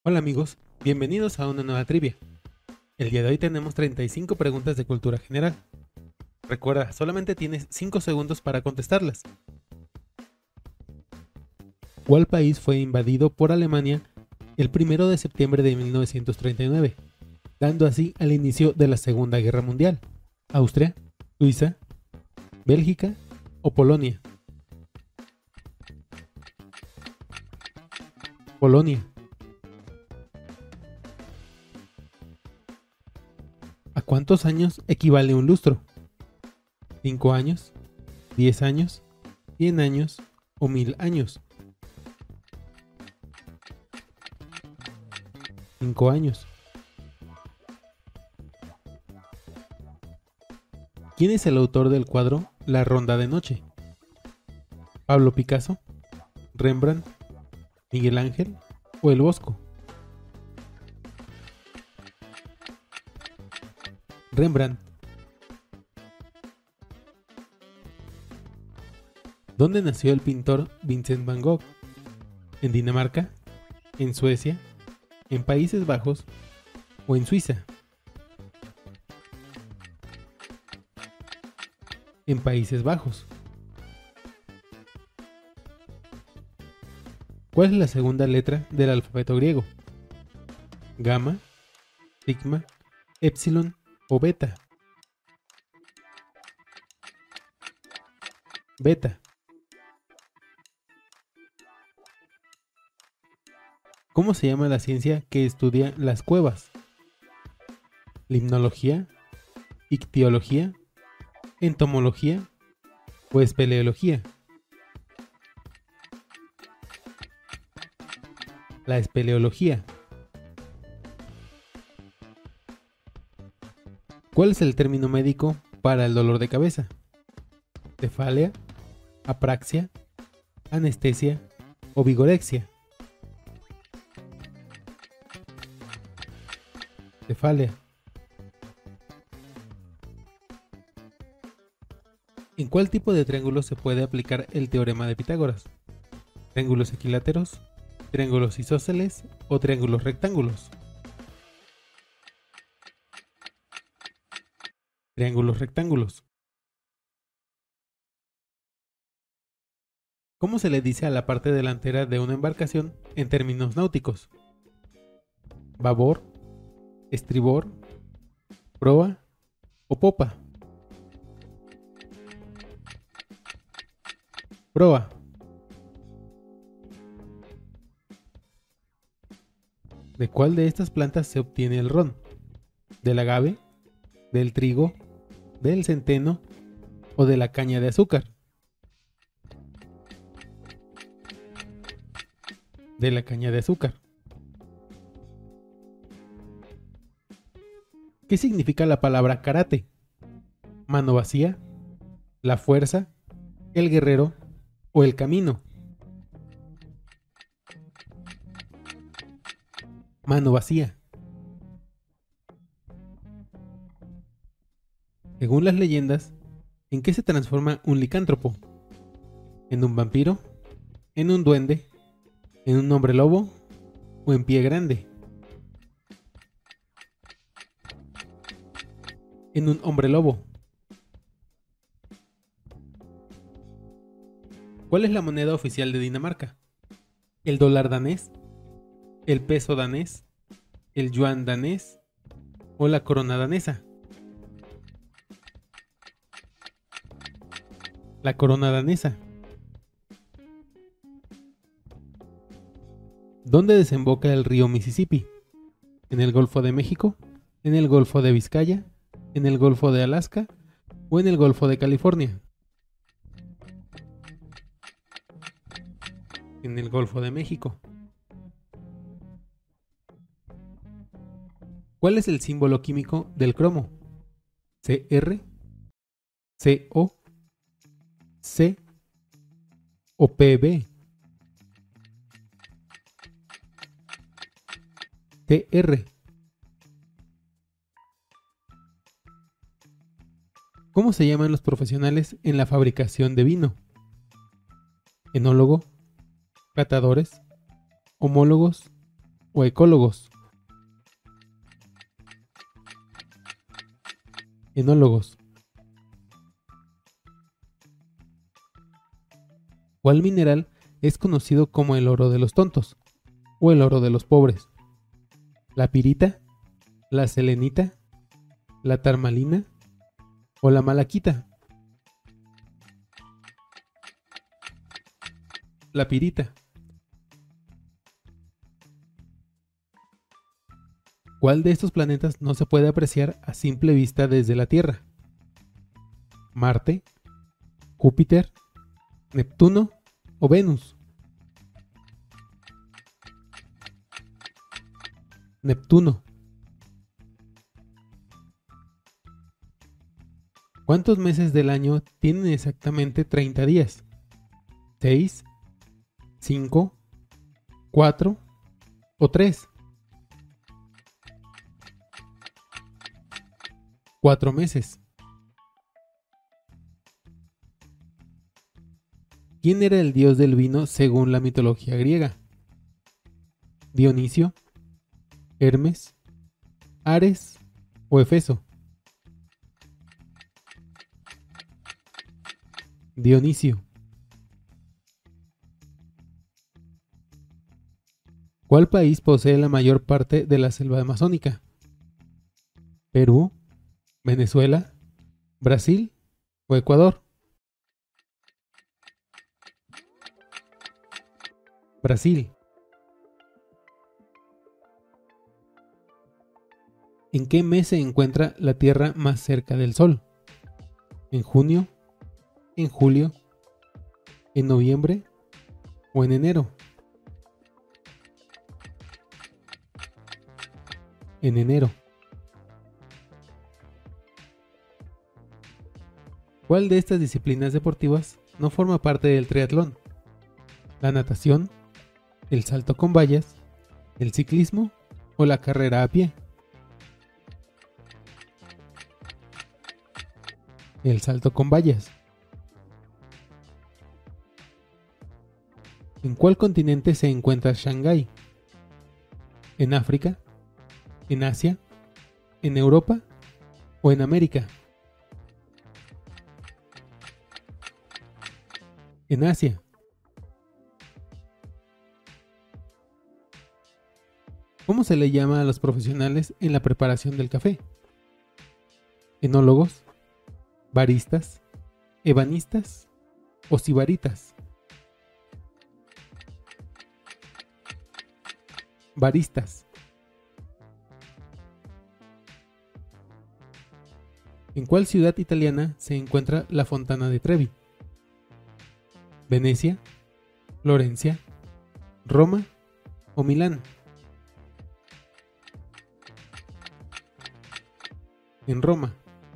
Hola amigos, bienvenidos a una nueva trivia. El día de hoy tenemos 35 preguntas de cultura general. Recuerda, solamente tienes 5 segundos para contestarlas. ¿Cuál país fue invadido por Alemania el 1 de septiembre de 1939, dando así al inicio de la Segunda Guerra Mundial? ¿Austria, Suiza, Bélgica o Polonia? Polonia. ¿A cuántos años equivale un lustro? ¿5 años? ¿10 años? ¿100 años? ¿O 1000 años? 5 años. ¿Quién es el autor del cuadro La Ronda de Noche? ¿Pablo Picasso, Rembrandt, Miguel Ángel o El Bosco? Rembrandt. ¿Dónde nació el pintor Vincent van Gogh? ¿En Dinamarca? ¿En Suecia? ¿En Países Bajos? ¿O en Suiza? En Países Bajos. ¿Cuál es la segunda letra del alfabeto griego? ¿Gamma, sigma, epsilon o beta? Beta. ¿Cómo se llama la ciencia que estudia las cuevas? ¿Limnología, ictiología, entomología o espeleología? La espeleología. ¿Cuál es el término médico para el dolor de cabeza? ¿Cefalea, apraxia, anestesia o vigorexia? Cefalea. ¿En cuál tipo de triángulo se puede aplicar el teorema de Pitágoras? ¿Triángulos equiláteros, triángulos isósceles o triángulos rectángulos? Triángulos rectángulos. ¿Cómo se le dice a la parte delantera de una embarcación en términos náuticos? ¿Babor, estribor, proa o popa? Proa. ¿De cuál de estas plantas se obtiene el ron? ¿Del agave, del trigo, del centeno o de la caña de azúcar? De la caña de azúcar. ¿Qué significa la palabra karate? ¿Mano vacía, la fuerza, el guerrero o el camino? Mano vacía. Según las leyendas, ¿en qué se transforma un licántropo? ¿En un vampiro? ¿En un duende? ¿En un hombre lobo? ¿O en pie grande? En un hombre lobo. ¿Cuál es la moneda oficial de Dinamarca? ¿El dólar danés? ¿El peso danés? ¿El yuan danés? ¿O la corona danesa? La corona danesa. ¿Dónde desemboca el río Mississippi? ¿En el Golfo de México? ¿En el Golfo de Vizcaya? ¿En el Golfo de Alaska? ¿O en el Golfo de California? En el Golfo de México. ¿Cuál es el símbolo químico del cromo? ¿Cr? ¿CO? ¿C? ¿O Pb? Tr. ¿Cómo se llaman los profesionales en la fabricación de vino? ¿Enólogo? ¿Catadores? ¿Homólogos? o ecólogos? Enólogos. ¿Cuál mineral es conocido como el oro de los tontos o el oro de los pobres? ¿La pirita, la selenita, la tarmalina o la malaquita? La pirita. ¿Cuál de estos planetas no se puede apreciar a simple vista desde la Tierra? ¿Marte, Júpiter, Neptuno o Venus? Neptuno. ¿Cuántos meses del año tienen exactamente 30 días? ¿6, 5, 4 o 3? 4 meses. ¿Quién era el dios del vino según la mitología griega? ¿Dionisio, Hermes, Ares o Efeso? Dionisio. ¿Cuál país posee la mayor parte de la selva amazónica? ¿Perú, Venezuela, Brasil o Ecuador? Brasil. ¿En qué mes se encuentra la Tierra más cerca del Sol? ¿En junio, en julio, en noviembre o en enero? En enero. ¿Cuál de estas disciplinas deportivas no forma parte del triatlón? ¿La natación, el salto con vallas, el ciclismo o la carrera a pie? El salto con vallas. ¿En cuál continente se encuentra Shanghái? ¿En África, en Asia, en Europa o en América? En Asia. ¿Cómo se le llama a los profesionales en la preparación del café? ¿Enólogos, baristas, ebanistas o sibaritas? Baristas. ¿En cuál ciudad italiana se encuentra la Fontana de Trevi? ¿Venecia, Florencia, Roma o Milán? En Roma.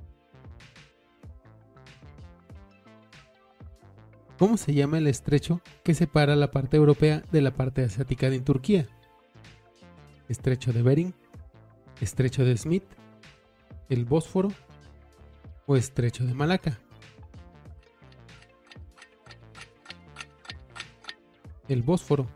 ¿Cómo se llama el estrecho que separa la parte europea de la parte asiática en Turquía? ¿Estrecho de Bering, estrecho de Smith, el Bósforo o estrecho de Malaca? El Bósforo.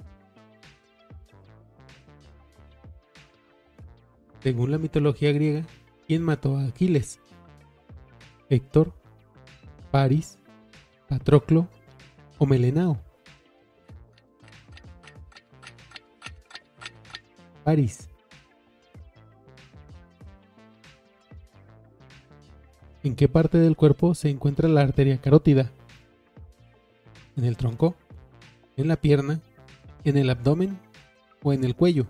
Según la mitología griega, ¿quién mató a Aquiles? ¿Héctor, Paris, Patroclo o Melenao? Paris. ¿En qué parte del cuerpo se encuentra la arteria carótida? ¿En el tronco, en la pierna, en el abdomen o en el cuello?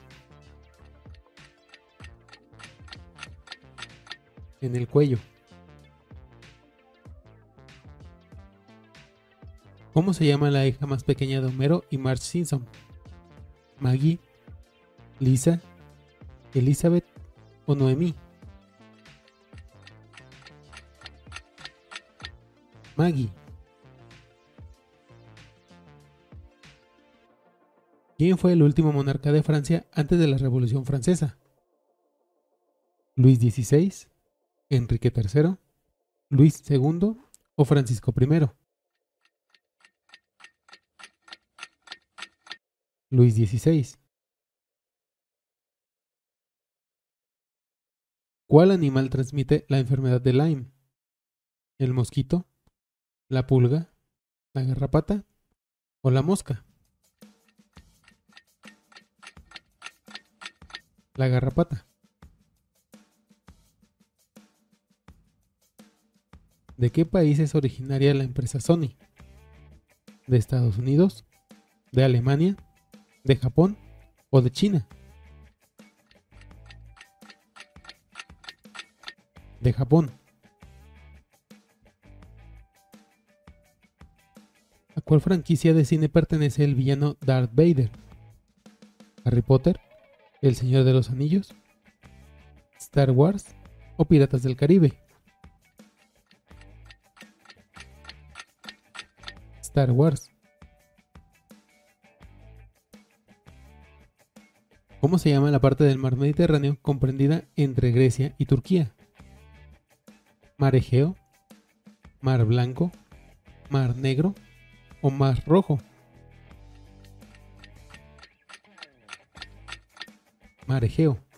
En el cuello. ¿Cómo se llama la hija más pequeña de Homero y Marge Simpson? ¿Maggie, Lisa, Elizabeth o Noemí? Maggie. ¿Quién fue el último monarca de Francia antes de la Revolución Francesa? ¿Luis XVI, Enrique III, Luis II o Francisco I? Luis XVI. ¿Cuál animal transmite la enfermedad de Lyme? ¿El mosquito, la pulga, la garrapata o la mosca? La garrapata. ¿De qué país es originaria la empresa Sony? ¿De Estados Unidos? ¿De Alemania? ¿De Japón o de China? De Japón. ¿A cuál franquicia de cine pertenece el villano Darth Vader? ¿Harry Potter? ¿El Señor de los Anillos? ¿Star Wars o Piratas del Caribe? Star Wars. ¿Cómo se llama la parte del mar Mediterráneo comprendida entre Grecia y Turquía? ¿Mar Egeo? ¿Mar Blanco? ¿Mar Negro o Mar Rojo? Mar Egeo.